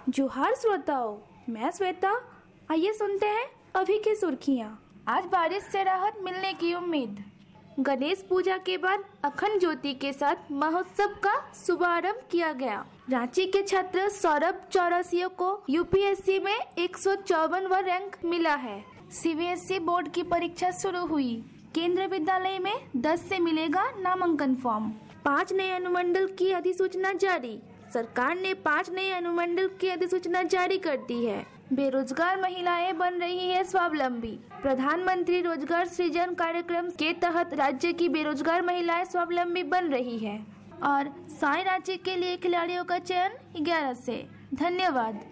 जोहार श्रोताओं, मैं श्वेता। आइए सुनते हैं अभी की सुर्खियाँ। आज बारिश से राहत मिलने की उम्मीद। गणेश पूजा के बाद अखंड ज्योति के साथ महोत्सव का शुभारंभ किया गया। रांची के छात्र सौरभ चौरसिया को यूपीएससी में 154वां रैंक मिला है। सीबीएसई बोर्ड की परीक्षा शुरू हुई। केंद्रीय विद्यालय में 10 से मिलेगा नामांकन फॉर्म। 5 नए अनुमंडल की अधिसूचना जारी। सरकार ने 5 नए अनुमंडल की अधिसूचना जारी कर दी है। बेरोजगार महिलाएं बन रही है स्वावलंबी। प्रधानमंत्री रोजगार सृजन कार्यक्रम के तहत राज्य की बेरोजगार महिलाएं स्वावलंबी बन रही है। और साई रांची के लिए खिलाड़ियों का चयन 11 से। धन्यवाद।